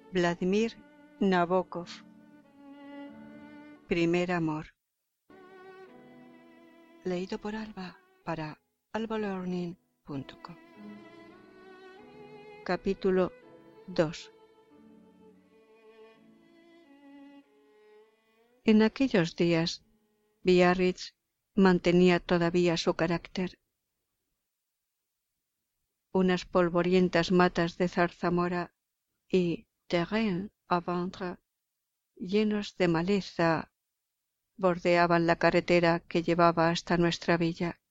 Vladimir Nabokov. Primer amor. Leído por Alba para albalearning.com. Capítulo 2. En aquellos días, Biarritz mantenía todavía su carácter. Unas polvorientas matas de zarzamora y terrain à vendre llenos de maleza bordeaban la carretera que llevaba hasta nuestra villa.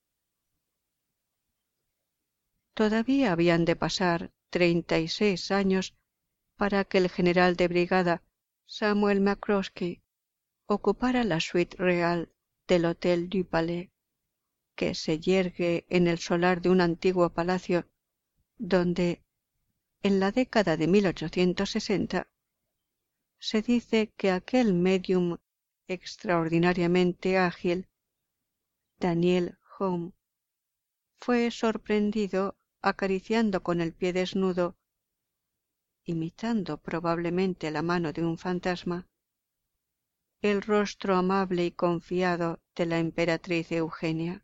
Todavía habían de pasar 36 años para que el general de brigada Samuel McCloskey ocupara la suite real del Hotel du Palais, que se yergue en el solar de un antiguo palacio donde, en la década de 1860, se dice que aquel médium extraordinariamente ágil, Daniel Home, fue sorprendido acariciando con el pie desnudo, imitando probablemente la mano de un fantasma, el rostro amable y confiado de la emperatriz Eugenia.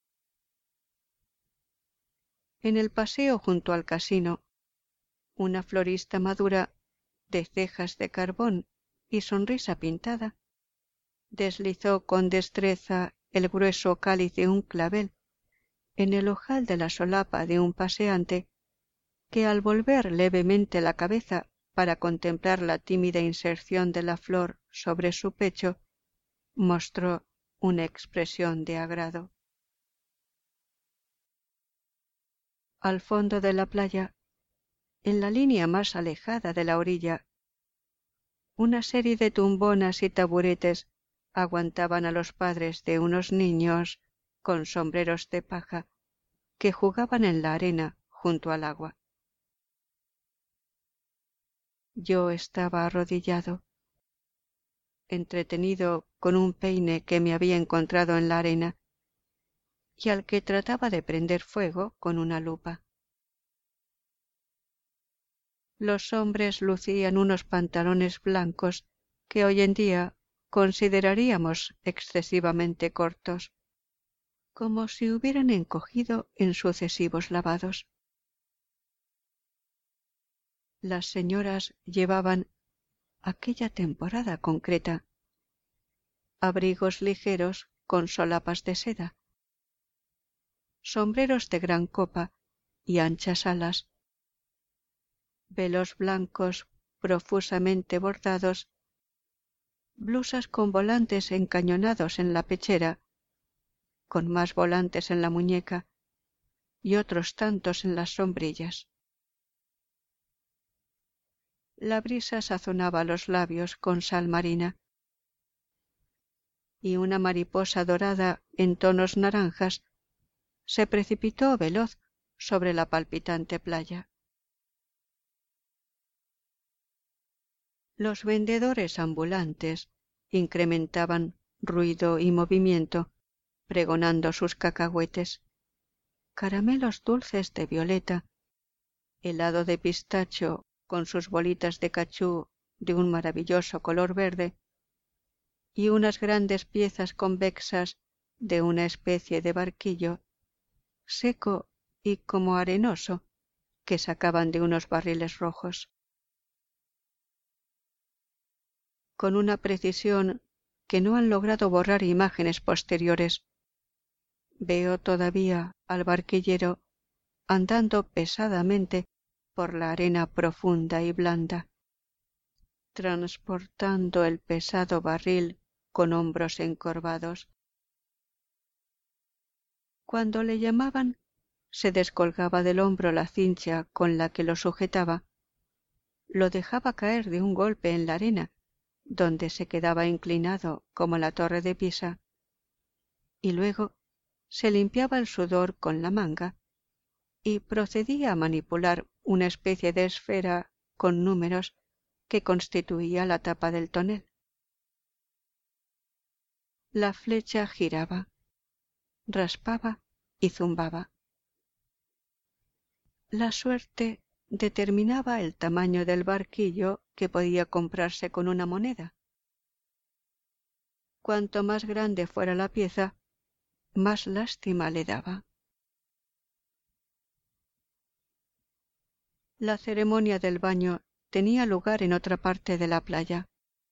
En el paseo junto al casino, una florista madura, de cejas de carbón y sonrisa pintada, deslizó con destreza el grueso cáliz de un clavel en el ojal de la solapa de un paseante que, al volver levemente la cabeza para contemplar la tímida inserción de la flor sobre su pecho, mostró una expresión de agrado. Al fondo de la playa, en la línea más alejada de la orilla, una serie de tumbonas y taburetes aguantaban a los padres de unos niños con sombreros de paja que jugaban en la arena junto al agua. Yo estaba arrodillado, entretenido con un peine que me había encontrado en la arena y al que trataba de prender fuego con una lupa. Los hombres lucían unos pantalones blancos que hoy en día consideraríamos excesivamente cortos, como si hubieran encogido en sucesivos lavados. Las señoras llevaban, aquella temporada concreta, abrigos ligeros con solapas de seda, sombreros de gran copa y anchas alas, velos blancos profusamente bordados, blusas con volantes encañonados en la pechera, con más volantes en la muñeca y otros tantos en las sombrillas. La brisa sazonaba los labios con sal marina, y una mariposa dorada en tonos naranjas se precipitó veloz sobre la palpitante playa. Los vendedores ambulantes incrementaban ruido y movimiento, pregonando sus cacahuetes, caramelos dulces de violeta, helado de pistacho con sus bolitas de cachú de un maravilloso color verde, y unas grandes piezas convexas de una especie de barquillo, seco y como arenoso, que sacaban de unos barriles rojos. Con una precisión que no han logrado borrar imágenes posteriores, veo todavía al barquillero andando pesadamente por la arena profunda y blanda, transportando el pesado barril con hombros encorvados. Cuando le llamaban, se descolgaba del hombro la cincha con la que lo sujetaba, lo dejaba caer de un golpe en la arena, donde se quedaba inclinado como la torre de Pisa, y luego se limpiaba el sudor con la manga y procedía a manipular una especie de esfera con números que constituía la tapa del tonel. La flecha giraba, raspaba y zumbaba. La suerte determinaba el tamaño del barquillo que podía comprarse con una moneda. Cuanto más grande fuera la pieza, más lástima le daba. La ceremonia del baño tenía lugar en otra parte de la playa.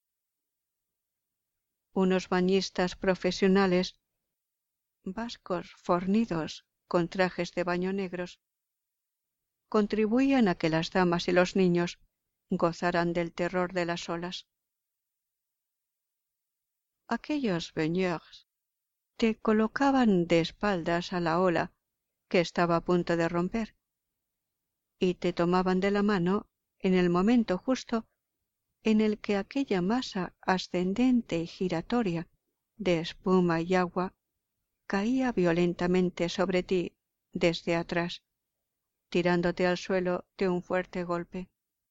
Unos bañistas profesionales, vascos fornidos con trajes de baño negros, contribuían a que las damas y los niños gozaran del terror de las olas. Aquellos baigneurs te colocaban de espaldas a la ola que estaba a punto de romper y te tomaban de la mano en el momento justo en el que aquella masa ascendente y giratoria de espuma y agua caía violentamente sobre ti desde atrás, tirándote al suelo de un fuerte golpe.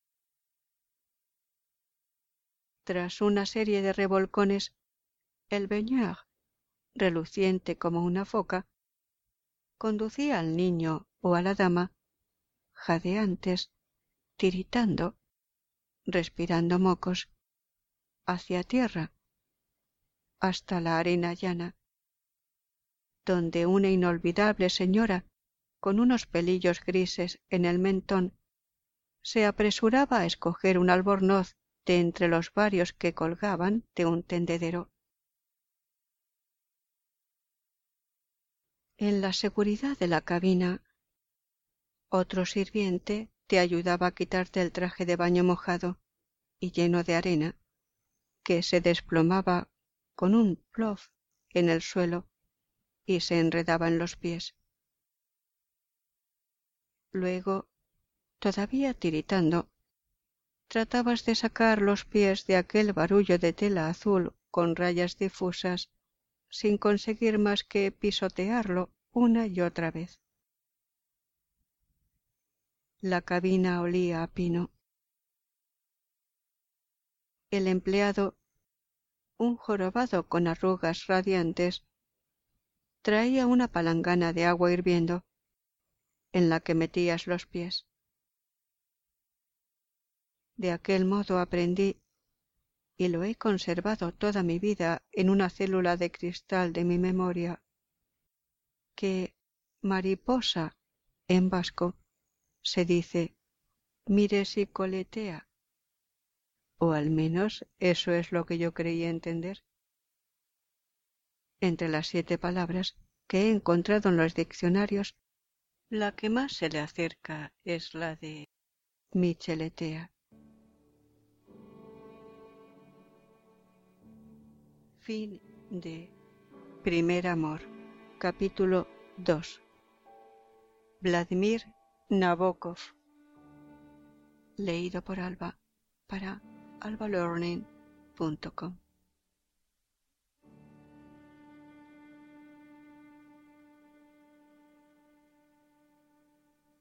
Tras una serie de revolcones, el baigneur, reluciente como una foca, conducía al niño o a la dama, jadeantes, tiritando, respirando mocos, hacia tierra, hasta la arena llana, donde una inolvidable señora con unos pelillos grises en el mentón se apresuraba a escoger un albornoz de entre los varios que colgaban de un tendedero. En la seguridad de la cabina, otro sirviente te ayudaba a quitarte el traje de baño mojado y lleno de arena, que se desplomaba con un plof en el suelo y se enredaba en los pies. Luego, todavía tiritando, tratabas de sacar los pies de aquel barullo de tela azul con rayas difusas, sin conseguir más que pisotearlo una y otra vez. La cabina olía a pino. El empleado, un jorobado con arrugas radiantes, traía una palangana de agua hirviendo, en la que metías los pies. De aquel modo aprendí, y lo he conservado toda mi vida en una célula de cristal de mi memoria, que mariposa en vasco se dice mire si coletea, o al menos eso es lo que yo creí entender. Entre las 7 palabras que he encontrado en los diccionarios, la que más se le acerca es la de micheletea. Fin de Primer amor, capítulo 2. Vladimir Nabokov. Leído por Alba para albalearning.com.